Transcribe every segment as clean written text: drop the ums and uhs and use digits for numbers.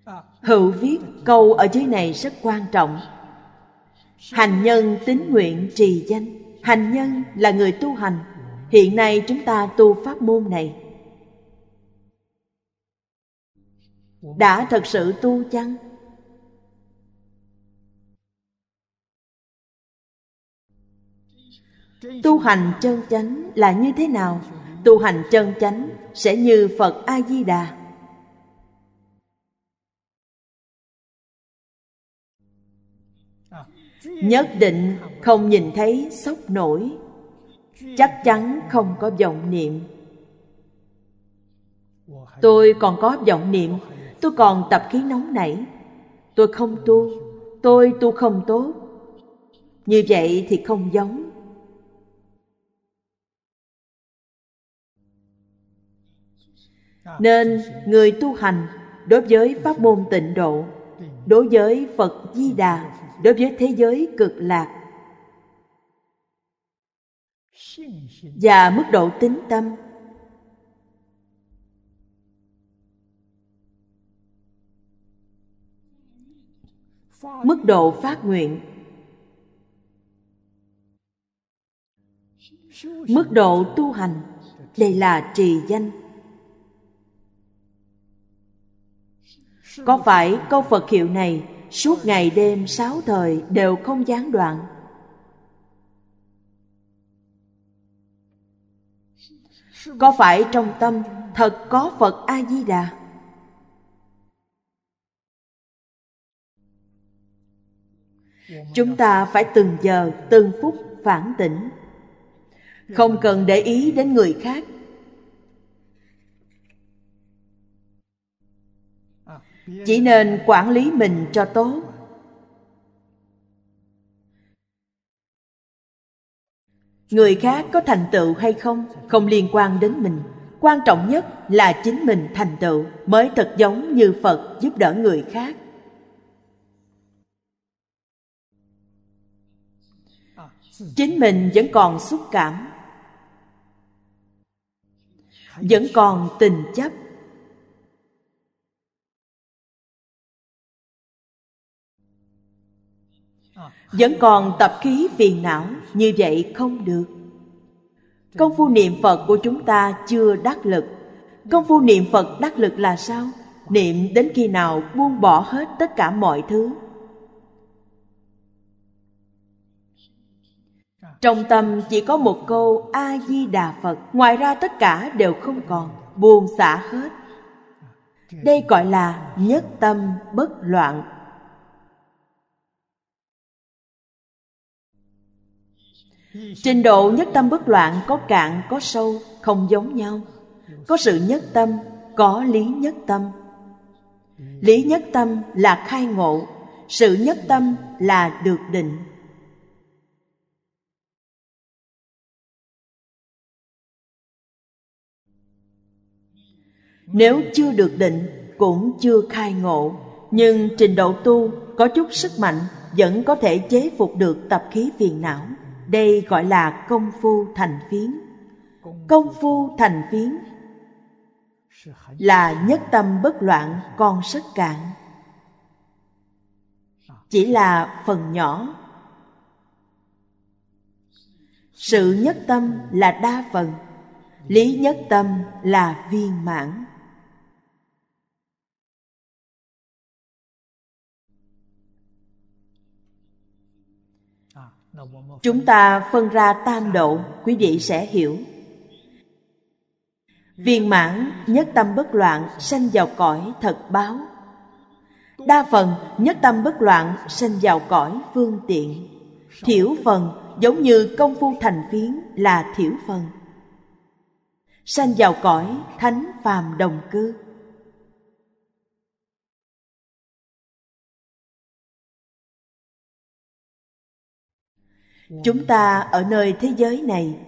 Hữu viết câu ở dưới này rất quan trọng. Hành nhân tín nguyện trì danh. Hành nhân là người tu hành. Hiện nay chúng ta tu pháp môn này đã thật sự tu chăng? Tu hành chân chánh là như thế nào? Tu hành chân chánh sẽ như Phật A-di-đà. Nhất định không nhìn thấy sốc nổi, chắc chắn không có vọng niệm. Tôi còn có vọng niệm, tôi còn tập khí nóng nảy, tôi không tu, tôi tu không tốt. Như vậy thì không giống. Nên người tu hành đối với pháp môn tịnh độ, đối với Phật Di Đà, đối với thế giới cực lạc và mức độ tín tâm, mức độ phát nguyện, mức độ tu hành, đây là trì danh. Có phải câu Phật hiệu này suốt ngày đêm 6 thời đều không gián đoạn? Có phải trong tâm thật có Phật A-di-đà? Chúng ta phải từng giờ, từng phút phản tỉnh. Không cần để ý đến người khác. Chỉ nên quản lý mình cho tốt. Người khác có thành tựu hay không, không liên quan đến mình. Quan trọng nhất là chính mình thành tựu mới thật giống như Phật giúp đỡ người khác. Chính mình vẫn còn xúc cảm, vẫn còn tình chấp, vẫn còn tập khí phiền não, như vậy không được. Công phu niệm Phật của chúng ta chưa đắc lực. Công phu niệm Phật đắc lực là sao? Niệm đến khi nào buông bỏ hết tất cả mọi thứ. Trong tâm chỉ có một câu A-di-đà Phật, ngoài ra tất cả đều không còn, buông xả hết. Đây gọi là nhất tâm bất loạn. Trình độ nhất tâm bất loạn có cạn có sâu, không giống nhau. Có sự nhất tâm, có lý nhất tâm. Lý nhất tâm là khai ngộ, sự nhất tâm là được định. Nếu chưa được định, cũng chưa khai ngộ, nhưng trình độ tu có chút sức mạnh, vẫn có thể chế phục được tập khí phiền não. Đây gọi là công phu thành phiến. Công phu thành phiến là nhất tâm bất loạn, còn rất cạn. Chỉ là phần nhỏ. Sự nhất tâm là đa phần, lý nhất tâm là viên mãn. Chúng ta phân ra tam độ, quý vị sẽ hiểu. Viên mãn nhất tâm bất loạn sanh vào cõi thật báo. Đa phần nhất tâm bất loạn sanh vào cõi phương tiện. Thiểu phần giống như công phu thành phiến là thiểu phần, sanh vào cõi thánh phàm đồng cư. Chúng ta ở nơi thế giới này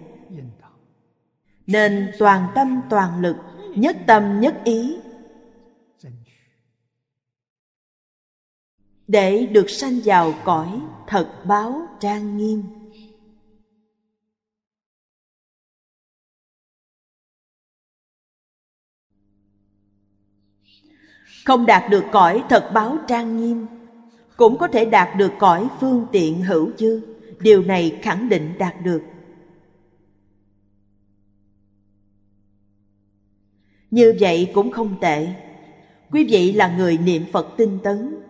nên toàn tâm toàn lực, nhất tâm nhất ý để được sanh vào cõi thật báo trang nghiêm. Không đạt được cõi thật báo trang nghiêm, cũng có thể đạt được cõi phương tiện hữu dư. Điều này khẳng định đạt được. Như vậy cũng không tệ. Quý vị là người niệm Phật tinh tấn,